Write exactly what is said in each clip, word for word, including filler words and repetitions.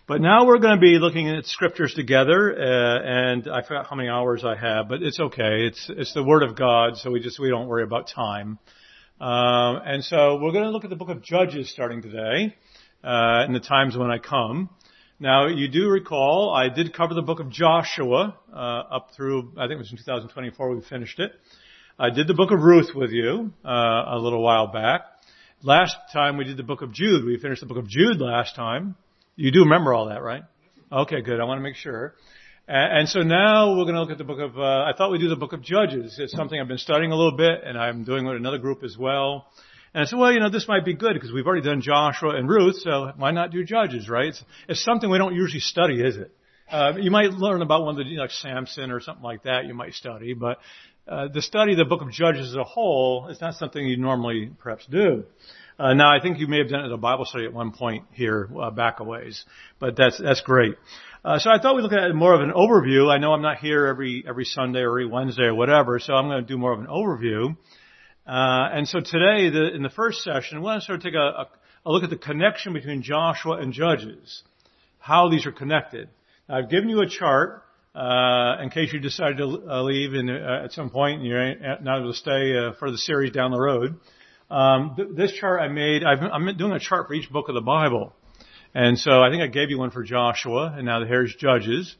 But now we're going to be looking at scriptures together, uh, and I forgot how many hours I have, but it's okay. It's it's the Word of God, so we just we don't worry about time. Um, and so we're going to look at the book of Judges starting today, uh, in the times when I come. Now, you do recall I did cover the book of Joshua uh, up through, I think it was in two thousand twenty-four we finished it. I did the book of Ruth with you uh, a little while back. Last time we did the book of Jude. We finished the book of Jude last time. You do remember all that, right? Okay, good. I want to make sure. And so now we're going to look at the book of, uh, I thought we'd do the book of Judges. It's something I've been studying a little bit, and I'm doing with another group as well. And I said, well, you know, this might be good because we've already done Joshua and Ruth, so why not do Judges, right? It's, it's something we don't usually study, is it? Uh, you might learn about one of the, you know, like Samson or something like that you might study, but uh, the study of the book of Judges as a whole is not something you normally perhaps do. Uh, now, I think you may have done it as a Bible study at one point here, uh, back a ways, but that's, that's great. Uh, so I thought we'd look at more of an overview. I know I'm not here every, every Sunday or every Wednesday or whatever, so I'm going to do more of an overview. Uh, and so today, the, in the first session, we want to sort of take a, a, a look at the connection between Joshua and Judges, how these are connected. Now, I've given you a chart, uh, in case you decide to uh, leave in, uh, at some point and you're not able to stay, uh, for the series down the road. Um, th- this chart I made, I've, I'm doing a chart for each book of the Bible. And so I think I gave you one for Joshua, and now here's Judges.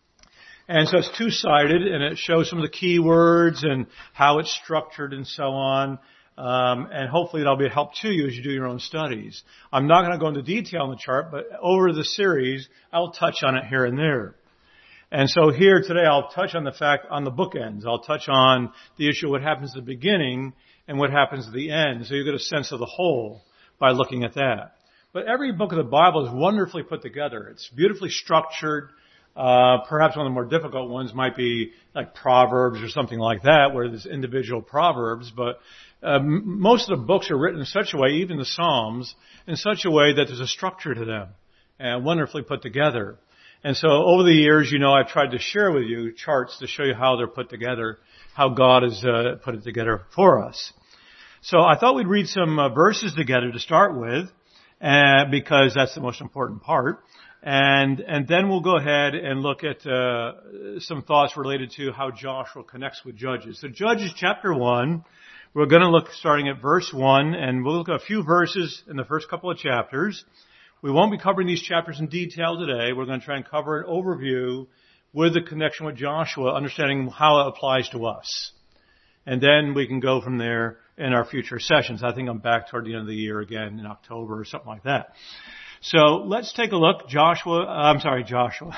And so it's two-sided, and it shows some of the key words and how it's structured and so on. Um, and hopefully that'll be a help to you as you do your own studies. I'm not going to go into detail on the chart, but over the series, I'll touch on it here and there. And so here today, I'll touch on the fact, on the bookends. I'll touch on the issue of what happens at the beginning and what happens at the end. So you get a sense of the whole by looking at that. But every book of the Bible is wonderfully put together. It's beautifully structured. Uh, perhaps one of the more difficult ones might be like Proverbs or something like that, where there's individual Proverbs. But uh, most of the books are written in such a way, even the Psalms, in such a way that there's a structure to them and wonderfully put together. And so over the years, you know, I've tried to share with you charts to show you how they're put together, how God has uh, put it together for us. So I thought we'd read some uh, verses together to start with, uh, because that's the most important part. And and then we'll go ahead and look at uh, some thoughts related to how Joshua connects with Judges. So Judges chapter one, we're going to look starting at verse one, and we'll look at a few verses in the first couple of chapters. We won't be covering these chapters in detail today. We're going to try and cover an overview with the connection with Joshua, understanding how it applies to us. And then we can go from there in our future sessions. I think I'm back toward the end of the year again in October or something like that. So let's take a look. Joshua, I'm sorry, Joshua.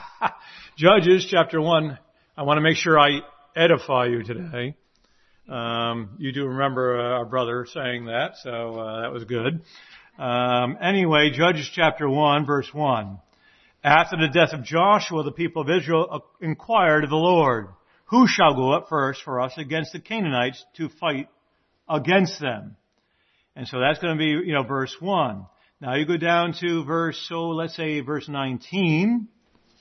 Judges chapter one. I want to make sure I edify you today. Um, you do remember uh, our brother saying that, so uh, that was good. Um, anyway, Judges chapter one, verse one. After the death of Joshua, the people of Israel inquired of the Lord, who shall go up first for us against the Canaanites to fight against them? And so that's going to be, you know, verse one. Now you go down to verse, so let's say verse nineteen.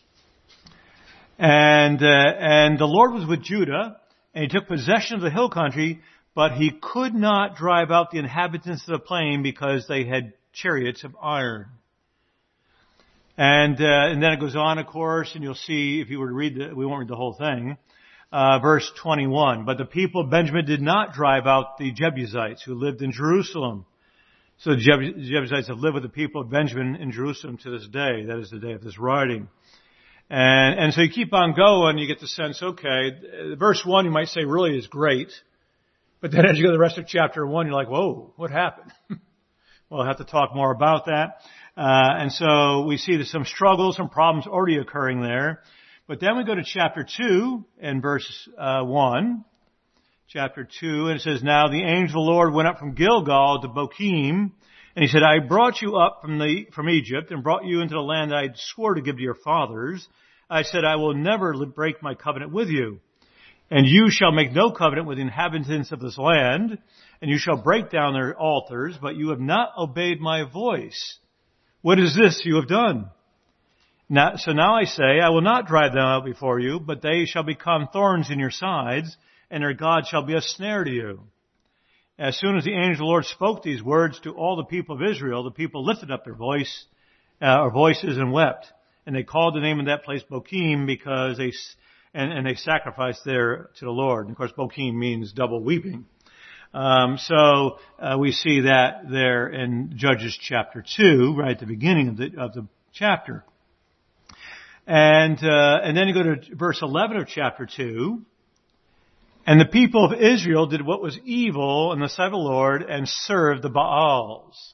And, uh, and the Lord was with Judah, and he took possession of the hill country, but he could not drive out the inhabitants of the plain because they had chariots of iron. And, uh, and then it goes on, of course, and you'll see if you were to read the, we won't read the whole thing. Uh, verse twenty-one. But the people of Benjamin did not drive out the Jebusites who lived in Jerusalem. So the Jebusites have lived with the people of Benjamin in Jerusalem to this day. That is the day of this writing. And, and so you keep on going, you get the sense, okay, verse one you might say really is great. But then as you go to the rest of chapter one, you're like, whoa, what happened? We'll have to talk more about that. Uh, and so we see there's some struggles, some problems already occurring there. But then we go to chapter two and verse uh, one. Chapter two, and it says, Now the angel of the Lord went up from Gilgal to Bochim, and he said, I brought you up from the from Egypt and brought you into the land that I swore to give to your fathers. I said, I will never break my covenant with you. And you shall make no covenant with the inhabitants of this land, and you shall break down their altars, but you have not obeyed my voice. What is this you have done? Now, so now I say, I will not drive them out before you, but they shall become thorns in your sides, and their God shall be a snare to you. As soon as the angel of the Lord spoke these words to all the people of Israel, the people lifted up their voice uh, or voices and wept. And they called the name of that place Bochim because they, and, and they sacrificed there to the Lord. And of course, Bochim means double weeping. Um, so, uh, we see that there in Judges chapter two, right at the beginning of the, of the chapter. And, uh, and then you go to verse eleven of chapter two. And the people of Israel did what was evil in the sight of the Lord and served the Baals.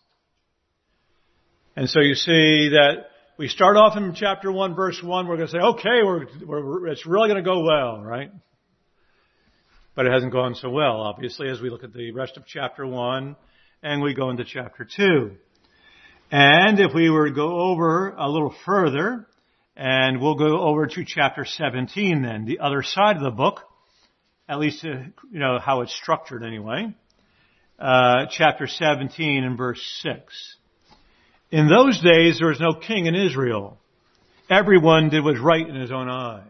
And so you see that we start off in chapter one, verse one. We're going to say, okay, we're, we're, it's really going to go well, right? But it hasn't gone so well, obviously, as we look at the rest of chapter one and we go into chapter two. And if we were to go over a little further, and we'll go over to chapter seventeen then, the other side of the book, at least, uh, you know, how it's structured anyway. Uh, chapter seventeen and verse six. In those days there was no king in Israel. Everyone did what was right in his own eyes.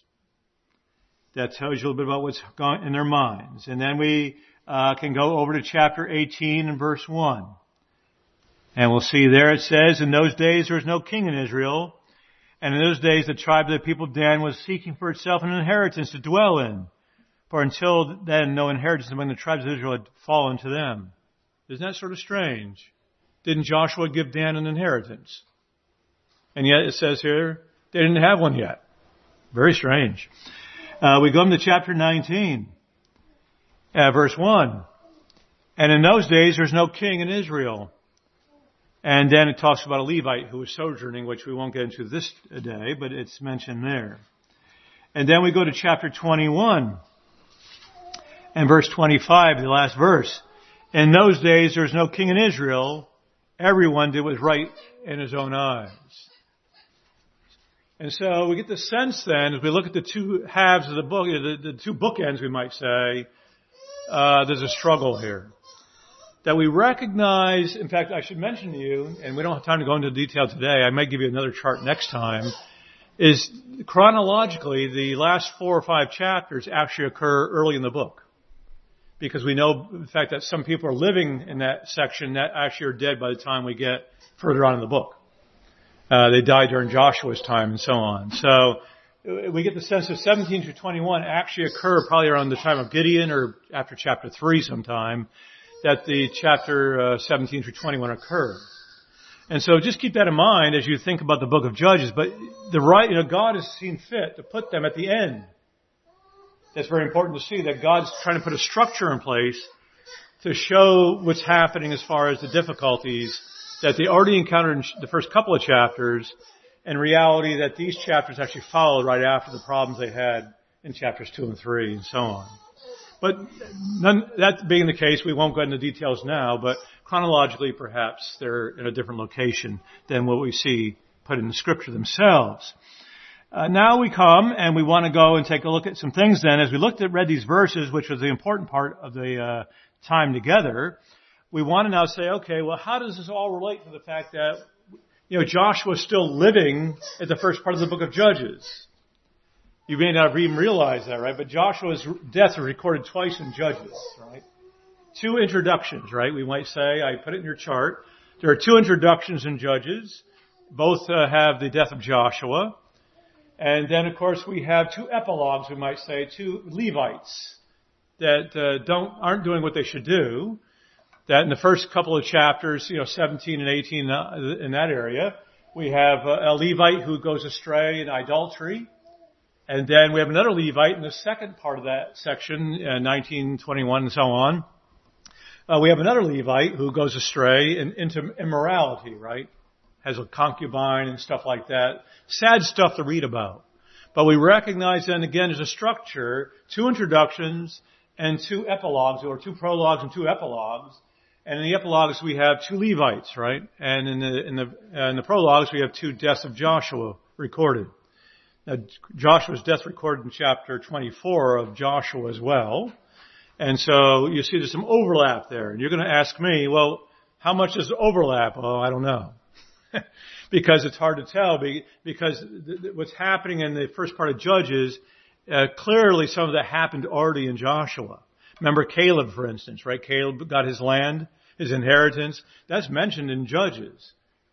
That tells you a little bit about what's gone in their minds. And then we uh, can go over to chapter eighteen and verse one. And we'll see there it says, in those days there was no king in Israel. And in those days the tribe of the people of Dan was seeking for itself an inheritance to dwell in. For until then no inheritance among the tribes of Israel had fallen to them. Isn't that sort of strange? Didn't Joshua give Dan an inheritance? And yet it says here, they didn't have one yet. Very strange. Uh, we go into chapter nineteen, uh, verse one. And in those days there's no king in Israel. And then it talks about a Levite who was sojourning, which we won't get into this day, but it's mentioned there. And then we go to chapter twenty-one and verse twenty-five, the last verse. In those days there's no king in Israel. Everyone did what was right in his own eyes. And so we get the sense then, as we look at the two halves of the book, the, the two bookends, we might say, uh, there's a struggle here. That we recognize, in fact, I should mention to you, and we don't have time to go into detail today, I might give you another chart next time, is chronologically the last four or five chapters actually occur early in the book. Because we know, in fact, that some people are living in that section that actually are dead by the time we get further on in the book. Uh, they died during Joshua's time and so on. So we get the sense of seventeen through twenty-one actually occur probably around the time of Gideon or after chapter three sometime, that the chapter uh, seventeen through twenty-one occur. And so just keep that in mind as you think about the book of Judges. But the right, you know, God has seen fit to put them at the end. That's very important to see that God's trying to put a structure in place to show what's happening as far as the difficulties that they already encountered in the first couple of chapters, and reality that these chapters actually followed right after the problems they had in chapters two and three and so on. But none, that being the case, we won't go into details now, but chronologically perhaps they're in a different location than what we see put in the scripture themselves. Uh, now we come and we want to go and take a look at some things then. As we looked at, read these verses, which was the important part of the uh, time together, we want to now say, okay, well, how does this all relate to the fact that, you know, Joshua is still living at the first part of the book of Judges? You may not have even realized that, right? But Joshua's death is recorded twice in Judges, right? Two introductions, right? We might say, I put it in your chart. There are two introductions in Judges. Both uh, have the death of Joshua. And then, of course, we have two epilogues, we might say, two Levites that uh, don't aren't doing what they should do. That in the first couple of chapters, you know, seventeen and eighteen uh, in that area, we have uh, a Levite who goes astray in idolatry. And then we have another Levite in the second part of that section, uh, nineteen, twenty-one, and so on. Uh, we have another Levite who goes astray in, into immorality, right? Has a concubine and stuff like that. Sad stuff to read about. But we recognize then again as a structure, two introductions and two epilogues, or two prologues and two epilogues. And in the epilogues we have two Levites, right? And in the, in the, uh, in the prologues we have two deaths of Joshua recorded. Now, Joshua's death recorded in chapter twenty-four of Joshua as well. And so you see there's some overlap there. And you're going to ask me, well, how much is the overlap? Oh, I don't know. Because it's hard to tell. Because what's happening in the first part of Judges, uh, clearly some of that happened already in Joshua. Remember Caleb, for instance, right? Caleb got his land, his inheritance. That's mentioned in Judges.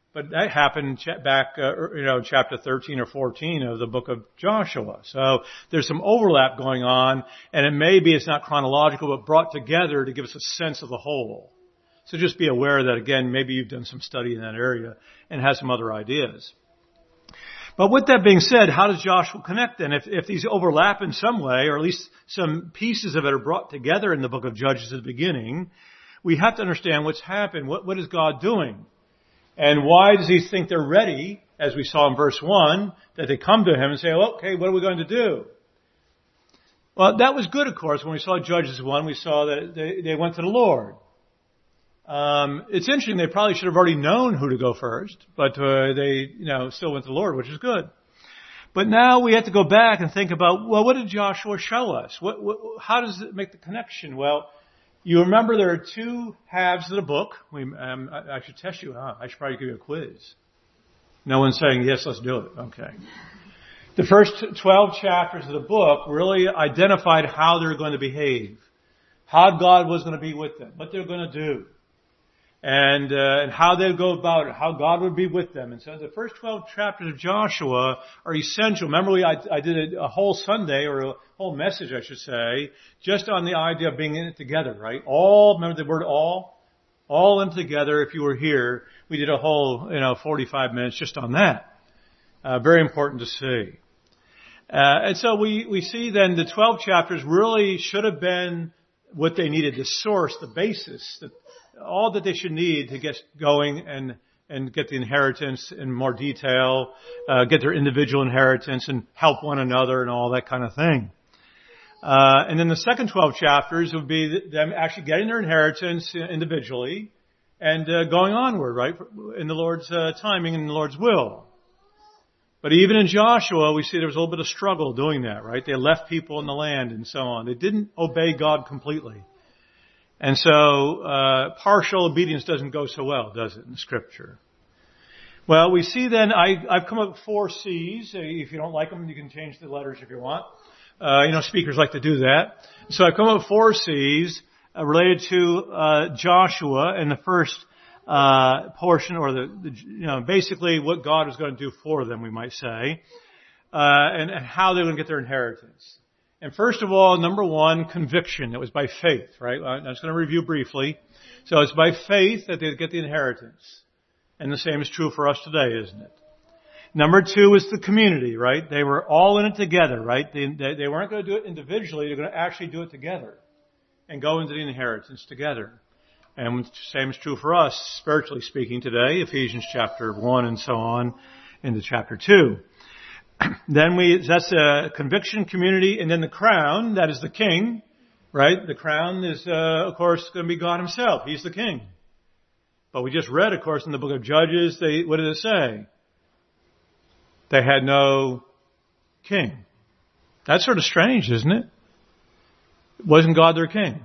But that happened ch- back, uh, you know, chapter thirteen or fourteen of the book of Joshua. So there's some overlap going on, and it may be it's not chronological, but brought together to give us a sense of the whole. So just be aware that, again, maybe you've done some study in that area and have some other ideas. But with that being said, how does Joshua connect then? If, if these overlap in some way, or at least some pieces of it are brought together in the book of Judges at the beginning, we have to understand what's happened. What, what is God doing? And why does he think they're ready, as we saw in verse one, that they come to him and say, well, okay, what are we going to do? Well, that was good, of course. When we saw Judges one, we saw that they, they went to the Lord. Um, it's interesting, they probably should have already known who to go first, but uh, they, you know, still went to the Lord, which is good. But now we have to go back and think about, well, what did Joshua show us? What, what, how does it make the connection? Well, you remember there are two halves of the book. We, um, I, I should test you, huh? I should probably give you a quiz. No one's saying, yes, let's do it. Okay. The first twelve chapters of the book really identified how they're going to behave, how God was going to be with them, what they're going to do, and, uh, and how they'd go about it, how God would be with them. And so the first twelve chapters of Joshua are essential. Remember, we, I, I did a, a whole Sunday, or a whole message, I should say, just on the idea of being in it together, right? All, remember the word all? All in together. If you were here, we did a whole, you know, forty-five minutes just on that. Uh, very important to see. Uh, and so we, we see then the twelve chapters really should have been what they needed, the source, the basis, the, all that they should need to get going and and get the inheritance in more detail, uh, get their individual inheritance and help one another and all that kind of thing. Uh, and then the second twelve chapters would be them actually getting their inheritance individually and uh, going onward, right, in the Lord's uh, timing and the Lord's will. But even in Joshua, we see there was a little bit of struggle doing that, right? They left people in the land and so on. They didn't obey God completely. And so, uh, partial obedience doesn't go so well, does it, in Scripture? Well, we see then, I, I've come up with four C's. If you don't like them, you can change the letters if you want. Uh, you know, speakers like to do that. So I've come up with four C's uh, related to, uh, Joshua and the first, uh, portion, or the, the, you know, basically what God is going to do for them, we might say, uh, and, and how they're going to get their inheritance. And first of all, number one, conviction. It was by faith, right? I'm just going to review briefly. So it's by faith that they get the inheritance. And the same is true for us today, isn't it? Number two is the community, right? They were all in it together, right? They, they, they weren't going to do it individually. They're going to actually do it together and go into the inheritance together. And the same is true for us, spiritually speaking today, Ephesians chapter one and so on into chapter two. Then we, that's a conviction community, and then the crown, that is the king, right? The crown is, uh, of course, going to be God himself. He's the king. But we just read, of course, in the book of Judges, they, what did it say? They had no king. That's sort of strange, isn't it? Wasn't God their king?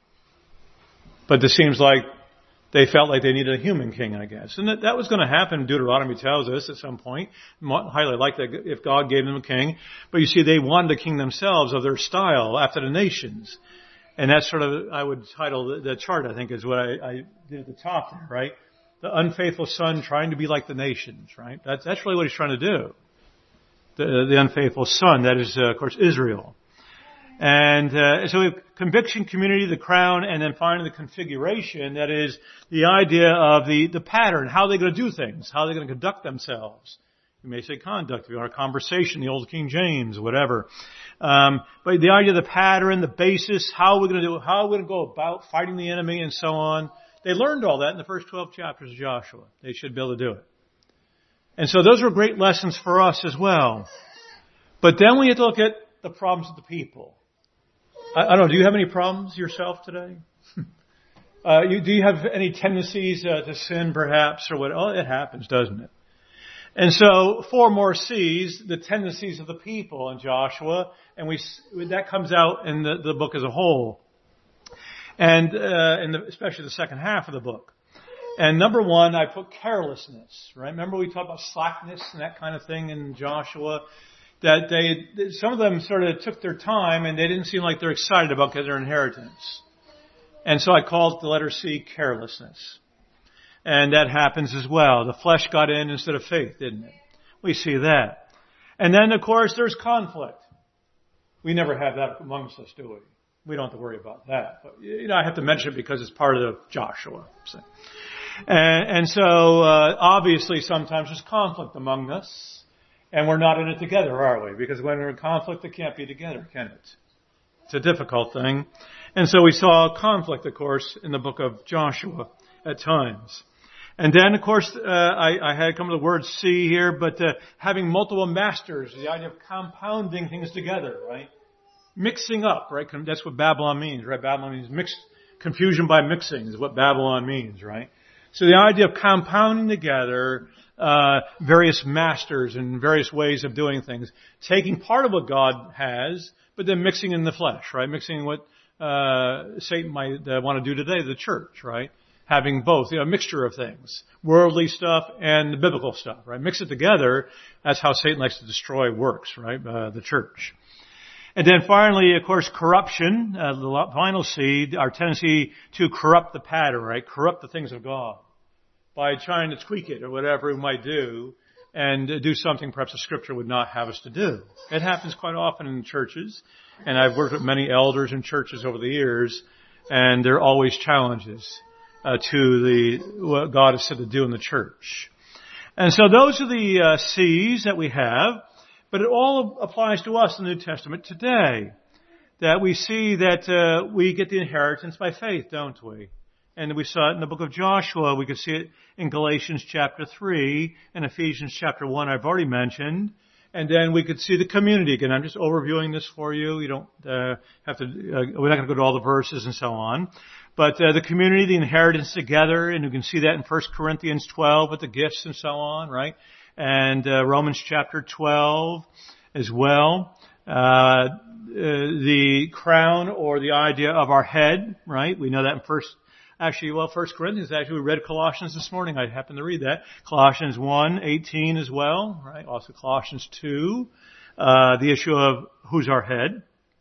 But this seems like they felt like they needed a human king, I guess. And that, that was going to happen, Deuteronomy tells us at some point. Highly likely if God gave them a king. But you see, they wanted a king themselves of their style after the nations. And that's sort of, I would title the, the chart, I think, is what I, I did at the top there, right? The unfaithful son trying to be like the nations, right? That's, that's really what he's trying to do. The, the unfaithful son, that is, uh, of course, Israel. And uh, so we have conviction, community, the crown, and then finally the configuration. That is the idea of the, the pattern, how they're going to do things, how they're going to conduct themselves. You may say conduct, if you want a conversation, the old King James, whatever. Um, but the idea of the pattern, the basis, how we're going to do, how we're going to go about fighting the enemy and so on. They learned all that in the first twelve chapters of Joshua. They should be able to do it. And so those are great lessons for us as well. But then we have to look at the problems of the people. I, I don't know, do you have any problems yourself today? uh, you, do you have any tendencies uh, to sin perhaps or what? Oh, it happens, doesn't it? And so four more C's, the tendencies of the people in Joshua, and we that comes out in the, the book as a whole. And, uh, in the, especially the second half of the book. And number one, I put carelessness, right? Remember we talked about slackness and that kind of thing in Joshua? That they, some of them sort of took their time and they didn't seem like they're excited about getting their inheritance. And so I called the letter C carelessness. And that happens as well. The flesh got in instead of faith, didn't it? We see that. And then, of course, there's conflict. We never have that amongst us, do we? We don't have to worry about that. But, you know, I have to mention it because it's part of Joshua. So. And, and so, uh, obviously, sometimes there's conflict among us. And we're not in it together, are we? Because when we're in conflict, it can't be together, can it? It's a difficult thing. And so we saw conflict, of course, in the book of Joshua at times. And then, of course, uh, I, I had come to the word see here, but uh, having multiple masters, the idea of compounding things together, right? Mixing up, right? That's what Babylon means, right? Babylon means mixed, confusion by mixing is what Babylon means, right? So the idea of compounding together uh various masters and various ways of doing things, taking part of what God has, but then mixing in the flesh, right? Mixing what uh Satan might uh, want to do today, the church, right? Having both, you know, a mixture of things, worldly stuff and the biblical stuff, right? Mix it together. That's how Satan likes to destroy works, right? Uh, the church. And then finally, of course, corruption, uh, the final seed, our tendency to corrupt the pattern, right? Corrupt the things of God by trying to tweak it or whatever we might do and do something perhaps the Scripture would not have us to do. It happens quite often in churches, and I've worked with many elders in churches over the years, and there are always challenges Uh, to the what God has said to do in the church. And so those are the uh, C's that we have, but it all applies to us in the New Testament today. That we see that uh, we get the inheritance by faith, don't we? And we saw it in the book of Joshua. We could see it in Galatians chapter three and Ephesians chapter one I've already mentioned. And then we could see the community. Again, I'm just overviewing this for you. You don't uh, have to, uh, we're not going to go to all the verses and so on. But uh, the community, the inheritance together, and you can see that in First Corinthians twelve with the gifts and so on, right? And uh, Romans chapter twelve as well. Uh, uh, the crown or the idea of our head, right? We know that in First, actually, well, First Corinthians, actually, we read Colossians this morning. I happened to read that. Colossians one eighteen as well, right? Also Colossians two, uh, the issue of who's our head.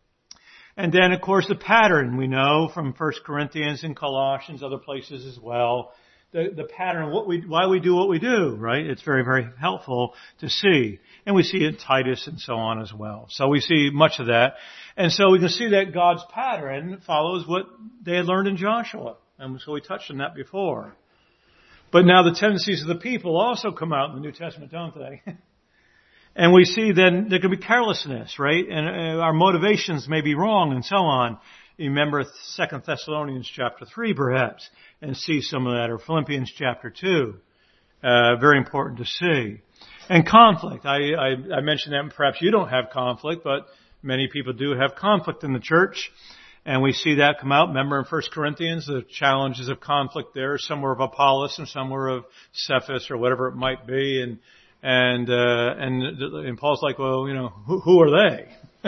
And then, of course, the pattern we know from First Corinthians and Colossians, other places as well. The, the pattern of what we, why we do what we do, right? It's very, very helpful to see. And we see it in Titus and so on as well. So we see much of that. And so we can see that God's pattern follows what they had learned in Joshua. And so we touched on that before. But now the tendencies of the people also come out in the New Testament, don't they? And we see then there can be carelessness, right? And our motivations may be wrong and so on. You remember Second Thessalonians chapter three perhaps and see some of that, or Philippians chapter two. Uh, very important to see. And conflict. I, I, I mentioned that, and perhaps you don't have conflict, but many people do have conflict in the church. And we see that come out. Remember in First Corinthians, the challenges of conflict there. Some were of Apollos and some were of Cephas or whatever it might be. And And, uh, and, and Paul's like, well, you know, who, who are they?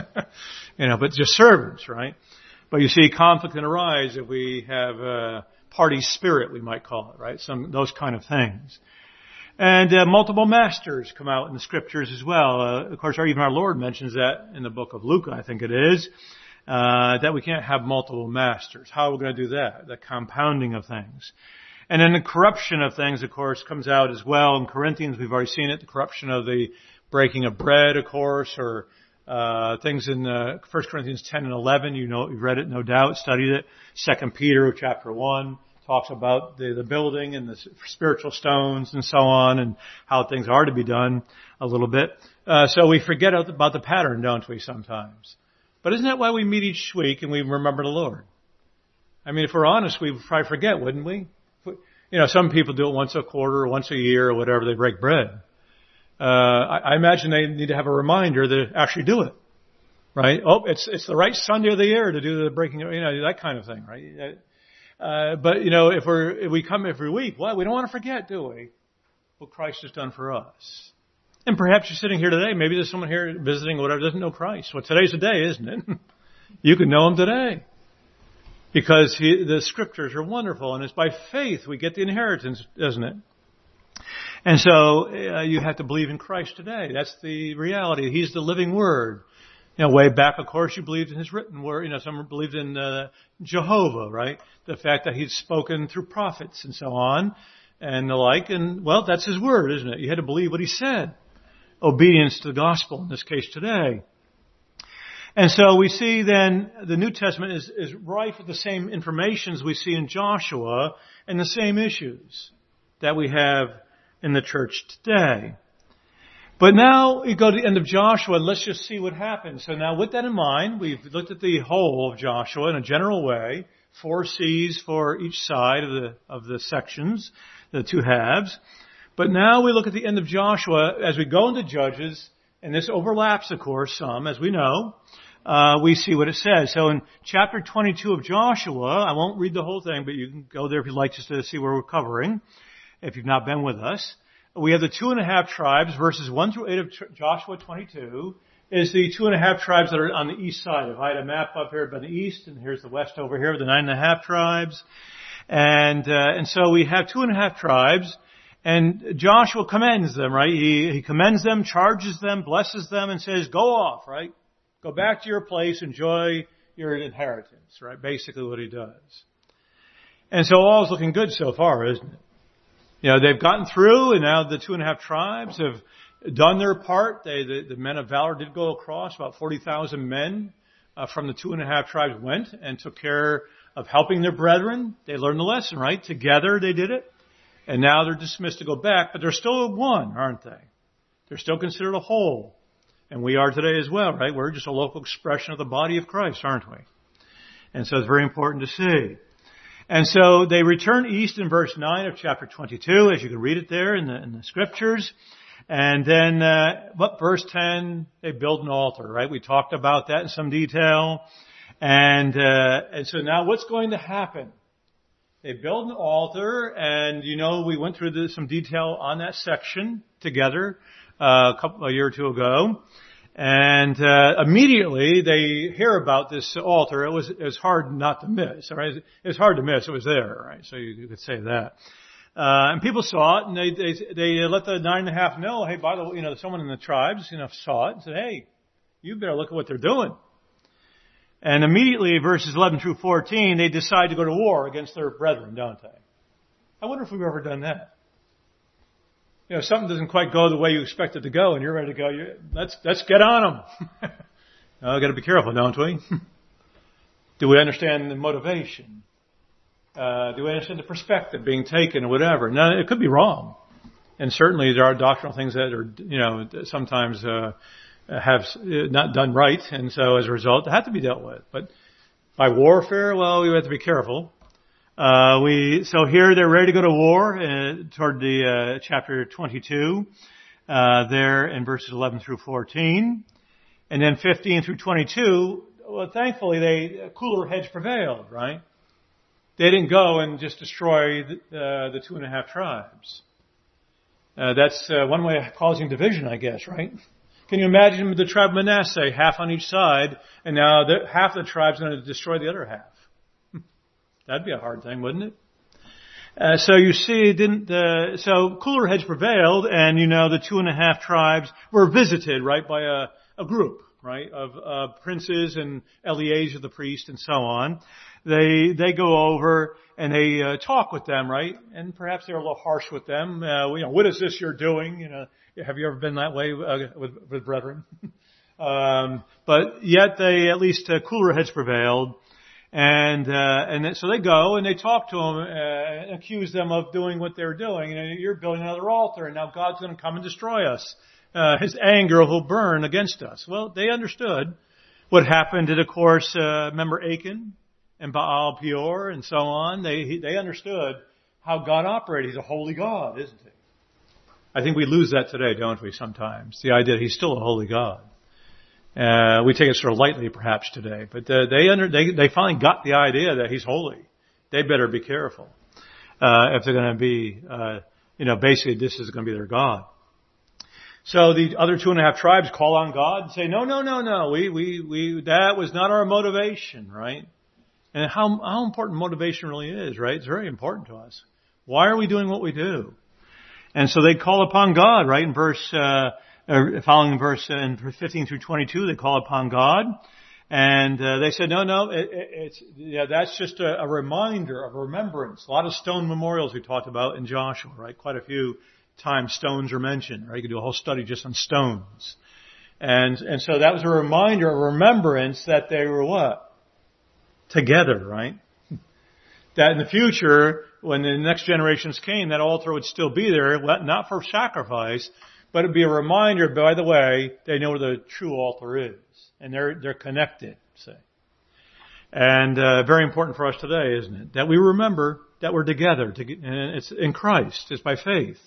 you know, but just servants, right? But you see conflict can arise if we have, uh, party spirit, we might call it, right? Some, those kind of things. And, uh, multiple masters come out in the scriptures as well. Uh, of course, even our Lord mentions that in the book of Luke, I think it is, uh, that we can't have multiple masters. How are we going to do that? The compounding of things. And then the corruption of things, of course, comes out as well. In Corinthians, we've already seen it. The corruption of the breaking of bread, of course, or uh things in uh, First Corinthians ten and eleven. You know, you've read it, no doubt, studied it. Second Peter chapter one talks about the, the building and the spiritual stones and so on, and how things are to be done a little bit. Uh So we forget about the pattern, don't we, sometimes? But isn't that why we meet each week and we remember the Lord? I mean, if we're honest, we would probably forget, wouldn't we? You know, some people do it once a quarter or once a year or whatever, they break bread. Uh, I, I imagine they need to have a reminder to actually do it. Right? Oh, it's, it's the right Sunday of the year to do the breaking, you know, that kind of thing, right? Uh, but, you know, if we're, if we come every week, well, we don't want to forget, do we? What Christ has done for us. And perhaps you're sitting here today, maybe there's someone here visiting or whatever doesn't know Christ. Well, today's the day, isn't it? You can know Him today. Because he, the scriptures are wonderful, and it's by faith we get the inheritance, doesn't it? And so uh, you have to believe in Christ today. That's the reality. He's the living Word. You know, way back, of course, you believed in His written Word. You know, some believed in uh, Jehovah, right? The fact that He's spoken through prophets and so on. and the like. And, well, that's His Word, isn't it? You had to believe what He said. Obedience to the gospel, in this case today. And so we see then the New Testament is, is rife with the same information as we see in Joshua and the same issues that we have in the church today. But now we go to the end of Joshua, and let's just see what happens. So now with that in mind, we've looked at the whole of Joshua in a general way, four C's for each side of the, of the sections, the two halves. But now we look at the end of Joshua as we go into Judges, and this overlaps, of course, some, as we know. Uh, we see what it says. So in chapter twenty-two of Joshua, I won't read the whole thing, but you can go there if you'd like just to see where we're covering, if you've not been with us. We have the two and a half tribes, verses one through eight of Joshua twenty-two, is the two and a half tribes that are on the east side. If I had a map up here by the east, and here's the west over here, the nine and a half tribes. And, uh, and so we have two and a half tribes, and Joshua commends them, right? He, he commends them, charges them, blesses them, and says, go off, right? Go back to your place, enjoy your inheritance, right? Basically what he does. And so all's looking good so far, isn't it? You know, they've gotten through, and now the two and a half tribes have done their part. They, the, the men of valor did go across. About forty thousand men uh, from the two and a half tribes went and took care of helping their brethren. They learned the lesson, right? Together they did it. And now they're dismissed to go back, but they're still one, aren't they? They're still considered a whole. And we are today as well, right? We're just a local expression of the body of Christ, aren't we? And so it's very important to see. And so they return east in verse nine of chapter twenty-two, as you can read it there in the, in the scriptures. And then, uh, what, verse ten, they build an altar, right? We talked about that in some detail. And, uh, and so now what's going to happen? They build an altar, and you know, we went through the, some detail on that section together, uh, a couple, a year or two ago. And uh, immediately they hear about this altar. It was it was hard not to miss. Right? It was hard to miss. It was there, right? So you, you could say that. Uh, and people saw it, and they they they let the nine and a half know. Hey, by the way, you know, someone in the tribes, you know, saw it and said, "Hey, you better look at what they're doing." And immediately, verses eleven through fourteen, they decide to go to war against their brethren, don't they? I wonder if we've ever done that. You know, something doesn't quite go the way you expect it to go, and you're ready to go. You're, let's let's get on them. I've got to be careful, don't we? Do we understand the motivation? Uh, do we understand the perspective being taken or whatever? Now, it could be wrong, and certainly there are doctrinal things that are, you know, sometimes uh, have not done right, and so as a result, they have to be dealt with. But by warfare, well, we have to be careful. Uh, we, so here they're ready to go to war, uh, toward the, uh, chapter twenty-two, uh, there in verses eleven through fourteen. And then fifteen through twenty-two, well, thankfully they, cooler heads prevailed, right? They didn't go and just destroy the, uh, the two and a half tribes. Uh, that's, uh, one way of causing division, I guess, right? Can you imagine the tribe of Manasseh, half on each side, and now the, half the tribe's going to destroy the other half? That'd be a hard thing, wouldn't it? Uh, so you see, didn't uh, so cooler heads prevailed, and you know the two and a half tribes were visited, right, by a, a group, right, of uh, princes and Eleazar the priest and so on. They they go over and they uh, talk with them, right, and perhaps they're a little harsh with them. Uh, you know, what is this you're doing? You know, have you ever been that way uh, with, with brethren? um, but yet they at least uh, cooler heads prevailed. And, uh, and so they go and they talk to them, uh, and accuse them of doing what they're doing. You know, you're building another altar, and now God's going to come and destroy us. Uh, his anger will burn against us. Well, they understood what happened. And of course, uh, remember Achan and Baal Peor and so on. They, they understood how God operated. He's a holy God, isn't he? I think we lose that today, don't we, sometimes? The idea that he's still a holy God. Uh, we take it sort of lightly perhaps today, but uh, they under, they, they finally got the idea that he's holy. They better be careful, uh, if they're going to be, uh, you know, basically this is going to be their God. So the other two and a half tribes call on God and say, no, no, no, no, we, we, we, that was not our motivation, right? And how, how important motivation really is, right? It's very important to us. Why are we doing what we do? And so they call upon God, right? In verse, uh, Uh, following verse uh, in fifteen through twenty-two, they call upon God, And uh, they said, no, no, it, it, it's yeah, that's just a, a reminder, of remembrance. A lot of stone memorials we talked about in Joshua, right? Quite a few times stones are mentioned, right? You could do a whole study just on stones. And and so that was a reminder, a remembrance that they were what? Together, right? That in the future, when the next generations came, that altar would still be there, not for sacrifice, but it'd be a reminder, by the way, they know where the true altar is. And they're, they're connected, say. And, uh, very important for us today, isn't it? That we remember that we're together, to, and it's in Christ, it's by faith.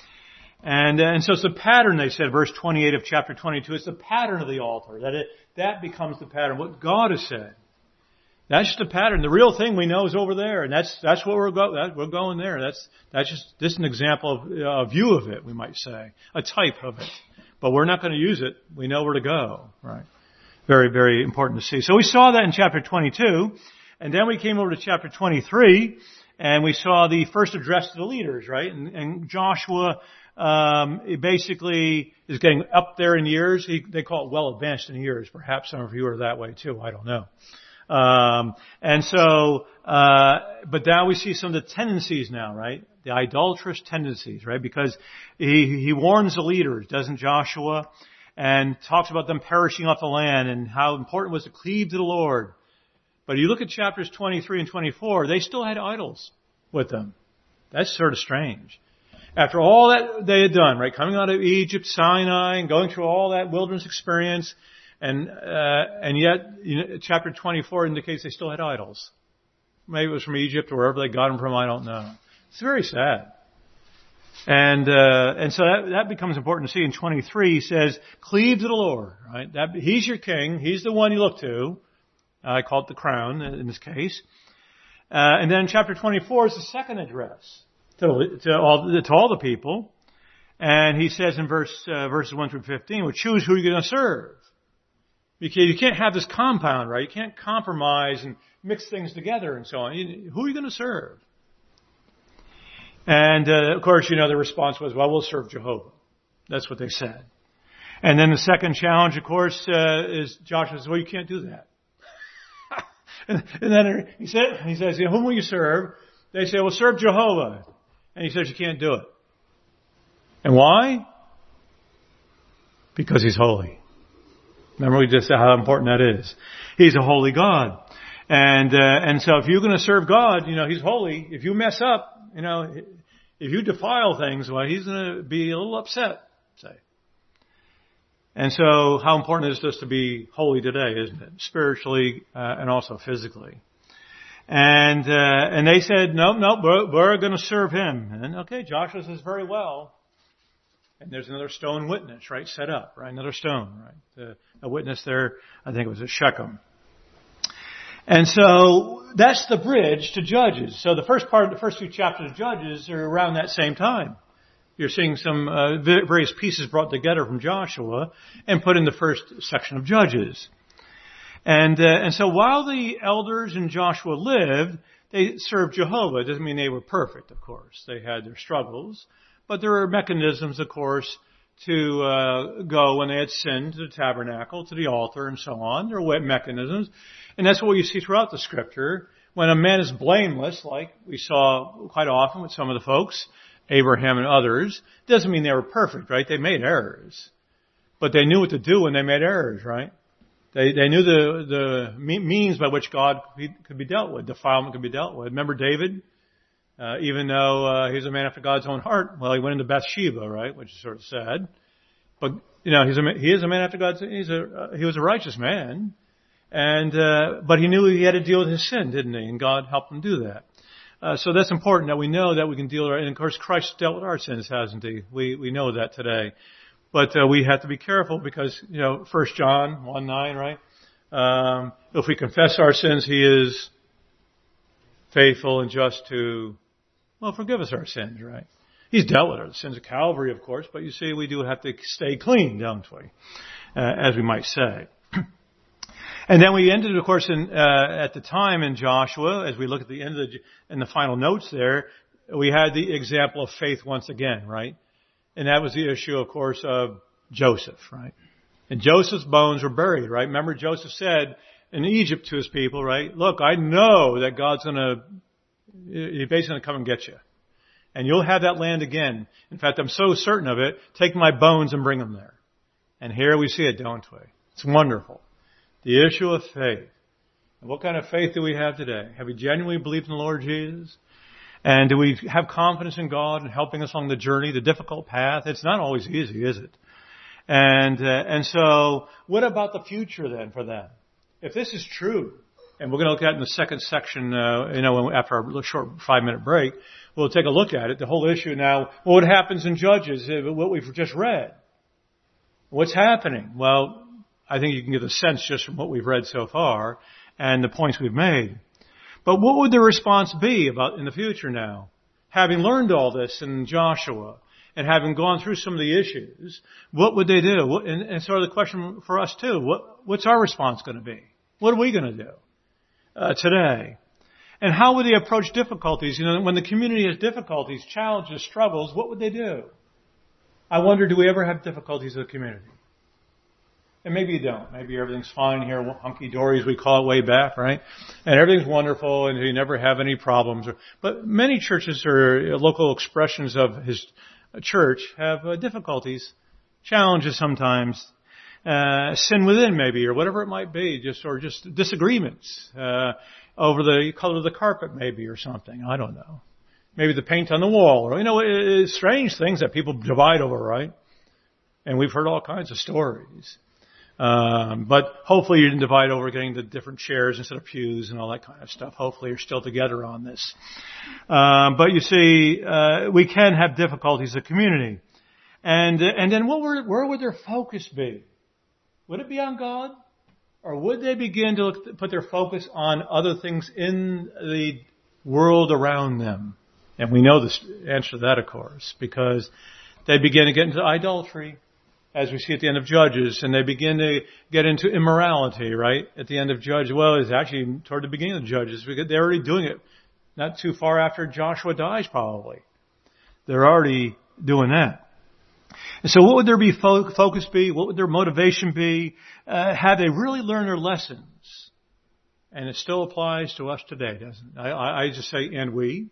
And, uh, and so it's the pattern, they said, verse twenty-eight of chapter twenty-two, it's the pattern of the altar, that it, that becomes the pattern, what God has said. That's just a pattern. The real thing we know is over there, and that's that's what we're going. That, we're going there. That's that's just this is an example of a view of it, we might say, a type of it. But we're not going to use it. We know where to go. Right? Very very important to see. So we saw that in chapter twenty-two, and then we came over to chapter twenty-three, and we saw the first address to the leaders. Right? And, and Joshua um, basically is getting up there in years. He, they call it well advanced in years. Perhaps some of you are that way too. I don't know. Um, and so, uh, but now we see some of the tendencies now, right? The idolatrous tendencies, right? Because he, he warns the leaders, doesn't Joshua? And talks about them perishing off the land and how important it was to cleave to the Lord. But you look at chapters twenty-three and twenty-four, they still had idols with them. That's sort of strange. After all that they had done, right? Coming out of Egypt, Sinai, and going through all that wilderness experience, And, uh, and yet, you know, chapter twenty-four indicates they still had idols. Maybe it was from Egypt or wherever they got them from, I don't know. It's very sad. And, uh, and so that, that becomes important to see. In twenty-three, he says, cleave to the Lord, right? That, he's your king. He's the one you look to. I call it the crown in this case. Uh, and then chapter twenty-four is the second address to, to all, to all the people. And he says in verse, uh, verses one through fifteen, well, choose who you're going to serve. You can't have this compound, right? You can't compromise and mix things together and so on. Who are you going to serve? And, uh, of course, you know, the response was, well, we'll serve Jehovah. That's what they said. And then the second challenge, of course, uh, is Joshua says, well, you can't do that. and, and then he said, he says, whom will you serve? They say, well, serve Jehovah. And he says, you can't do it. And why? Because he's holy. Remember we just said how important that is. He's a holy God. And, uh, and so if you're going to serve God, you know, He's holy. If you mess up, you know, if you defile things, well, He's going to be a little upset, say. And so how important is this to be holy today, isn't it? Spiritually, uh, and also physically. And, uh, and they said, no, no, we're, we're going to serve Him. And okay, Joshua says, very well. And there's another stone witness, right, set up, right? Another stone, right? The, a witness there, I think it was at Shechem. And so that's the bridge to Judges. So the first part, the first few chapters of Judges are around that same time. You're seeing some uh, various pieces brought together from Joshua and put in the first section of Judges. And uh, and so while the elders in Joshua lived, they served Jehovah. It doesn't mean they were perfect, of course. They had their struggles. But there are mechanisms, of course, to uh, go when they had sinned to the tabernacle, to the altar, and so on. There were mechanisms. And that's what you see throughout the Scripture. When a man is blameless, like we saw quite often with some of the folks, Abraham and others, doesn't mean they were perfect, right? They made errors. But they knew what to do when they made errors, right? They they knew the the means by which God could be, could be dealt with, defilement could be dealt with. Remember David? Uh, even though uh, he's a man after God's own heart, well, he went into Bathsheba, right, which is sort of sad. But you know, he's a he is a man after God's. He's a uh, he was a righteous man, and uh, but he knew he had to deal with his sin, didn't he? And God helped him do that. Uh, so that's important that we know that we can deal with. And of course, Christ dealt with our sins, hasn't he? We we know that today, but uh, we have to be careful because you know, First John one nine, right? Um, if we confess our sins, He is faithful and just to. Well, forgive us our sins, right? He's dealt with our sins of Calvary, of course, but you see, we do have to stay clean, don't we? Uh, as we might say. And then we ended, of course, in, uh, at the time in Joshua, as we look at the end of the, in the final notes there, we had the example of faith once again, right? And that was the issue, of course, of Joseph, right? And Joseph's bones were buried, right? Remember Joseph said, in Egypt to his people, right? Look, I know that God's going to, he's basically going to come and get you. And you'll have that land again. In fact, I'm so certain of it, take my bones and bring them there. And here we see it, don't we? It's wonderful. The issue of faith. And what kind of faith do we have today? Have we genuinely believed in the Lord Jesus? And do we have confidence in God and helping us along the journey, the difficult path? It's not always easy, is it? And uh, and so, what about the future then for them? If this is true, and we're going to look at it in the second section, uh, you know, after our short five-minute break, we'll take a look at it. The whole issue now, what happens in Judges, what we've just read. What's happening? Well, I think you can get a sense just from what we've read so far and the points we've made. But what would the response be about in the future now? Having learned all this in Joshua and having gone through some of the issues, what would they do? What, and, and sort of the question for us too, what, what's our response going to be? What are we going to do uh, today? And how would they approach difficulties? You know, when the community has difficulties, challenges, struggles, what would they do? I wonder, do we ever have difficulties as a community? And maybe you don't. Maybe everything's fine here, hunky-dory as we call it way back, right? And everything's wonderful and you never have any problems. But many churches or local expressions of his church have uh, difficulties, challenges sometimes, uh, sin within maybe, or whatever it might be, just or just disagreements uh, over the color of the carpet maybe or something. I don't know. Maybe the paint on the wall, or, you know, it's strange things that people divide over, right? And we've heard all kinds of stories. Um, but hopefully you didn't divide over getting the different chairs instead of pews and all that kind of stuff. Hopefully you're still together on this. Um, but you see, uh, we can have difficulties as a community. And, and then what were, where would their focus be? Would it be on God? Or would they begin to look, put their focus on other things in the world around them? And we know the answer to that, of course, because they begin to get into idolatry, as we see at the end of Judges, and they begin to get into immorality, right? At the end of Judges, well, it's actually toward the beginning of Judges. They're already doing it not too far after Joshua dies, probably. They're already doing that. And so what would their be fo- focus be? What would their motivation be? Uh, have they really learned their lessons? And it still applies to us today, doesn't it? I, I, I just say, and we?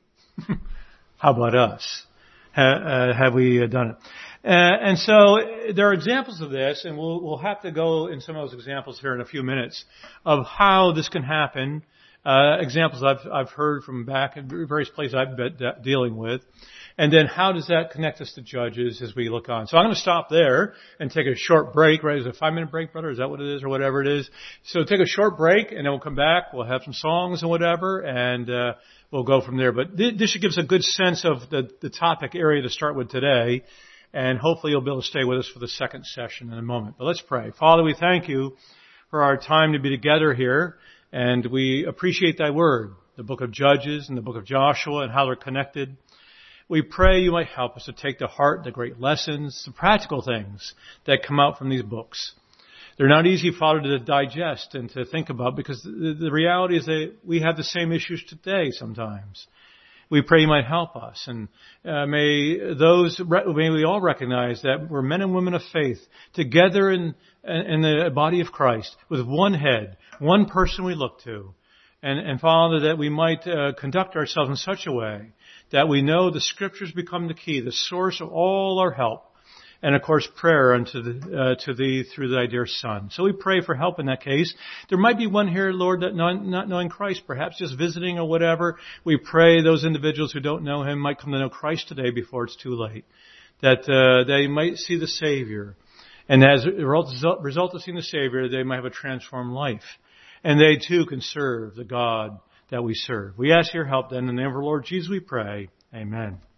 How about us? Ha, uh, have we uh, done it? Uh, and so there are examples of this, and we'll, we'll have to go in some of those examples here in a few minutes of how this can happen. Uh, examples I've, I've heard from back in various places I've been dealing with. And then how does that connect us to Judges as we look on? So I'm going to stop there and take a short break, right? Is it a five minute break, brother? Is that what it is or whatever it is? So take a short break and then we'll come back. We'll have some songs and whatever and, uh, we'll go from there. But th- this should give us a good sense of the, the topic area to start with today. And hopefully you'll be able to stay with us for the second session in a moment. But let's pray. Father, we thank you for our time to be together here. And we appreciate thy word, the book of Judges and the book of Joshua and how they're connected. We pray you might help us to take to heart the great lessons, the practical things that come out from these books. They're not easy, Father, to digest and to think about because the, the reality is that we have the same issues today sometimes. We pray you might help us, and uh, may those may we all recognize that we're men and women of faith together in in the body of Christ with one head, one person we look to, and and Father, that we might uh, conduct ourselves in such a way that we know the Scriptures become the key, the source of all our help, and of course prayer unto the, uh, to Thee through Thy dear Son. So we pray for help in that case. There might be one here, Lord, that not, not knowing Christ, perhaps just visiting or whatever. We pray those individuals who don't know Him might come to know Christ today before it's too late. That uh, they might see the Savior, and as a result of seeing the Savior, they might have a transformed life, and they too can serve the God that we serve. We ask your help then in the name of our Lord Jesus we pray. Amen.